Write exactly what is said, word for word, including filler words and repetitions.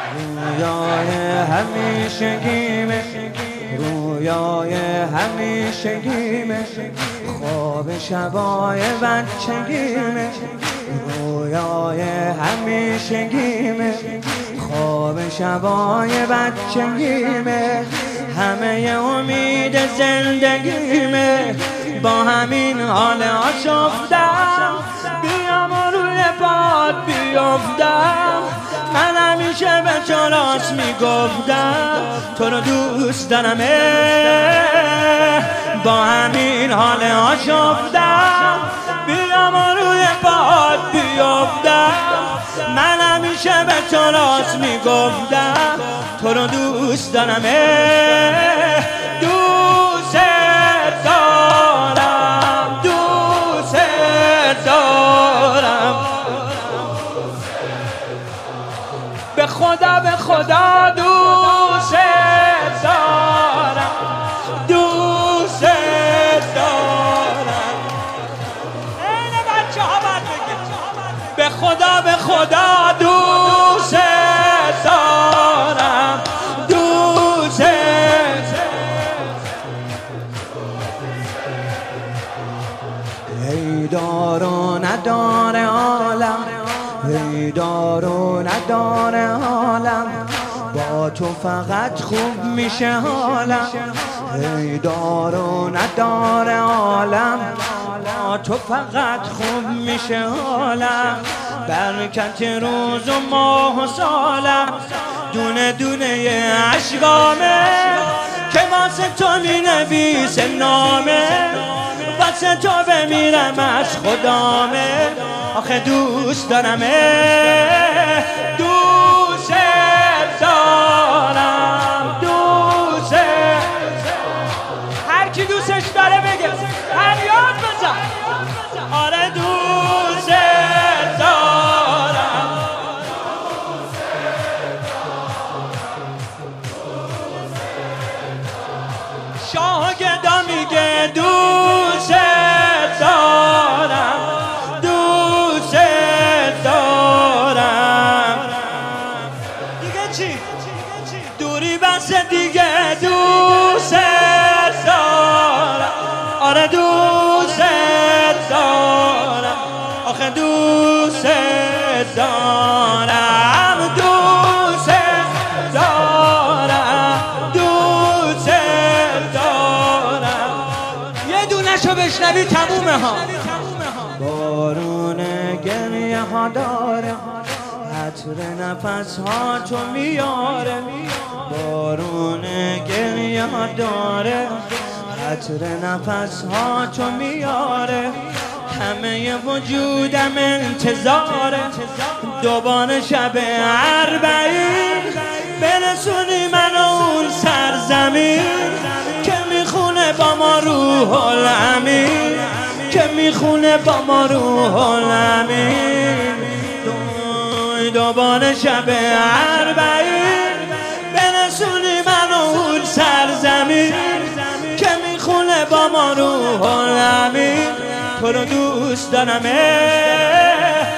رویای همیشگیمه، رویای همیشگیمه، خواب شبای بچگیمه، رویای همیشگیمه، خواب شبای بچگیمه، همه امید زندگیمه، با همین حال آشفتم بیام و روی پات بیفتم. من همیشه به تو راست میگفتم تو رو دوست دارمه، با همین حال آشفتم بیام و روی پات بیفتم. من همیشه به تو راست میگفتم تو رو دوست دارمه، دوست دارم، دوست دارم، به خدا به خدا دوست دارم، دوست دارم. این بچه ها باید بگید به خدا به خدا دوست دارم، دوست ای دار و ندار عالم، ای دار و ندار عالم، با تو فقط خوب میشه حالم. ای دار و ندار عالم، با تو فقط خوب میشه حالم. برکت روز و ماه و سالم، دونه دونه عشقامه که واسه تو می نویسه نامه، واسه تو بمیرم از خدامه. آخه دوست دارمه، دوست دارم، دوست. هر کی دوستش داره بگه فریاد بزن. آره دوست دارم، شاه گدا میگه دوست دارم، دوست دارم. دیگه چی؟ دوری بس دیگه دوست دارم. آره دوست دارم، آخه دوست دارم، دوست دارم، دوست دارم. یه دونشو بشنوی تمومه ها. بارون گریه ها داره، عطر نفس ها تو میاره. بارون گریه ها داره، عطر نفس ها تو میاره. همه وجودم انتظاره دوباره شب اربعین برسونی من اون سرزمین که میخونه با ما روح الامین، که میخونه با ما روح الامین. دوباره شب اربعین برسونی من اون سرزمین که میخونه با ما روح الامین. تو رو دوست دارمه،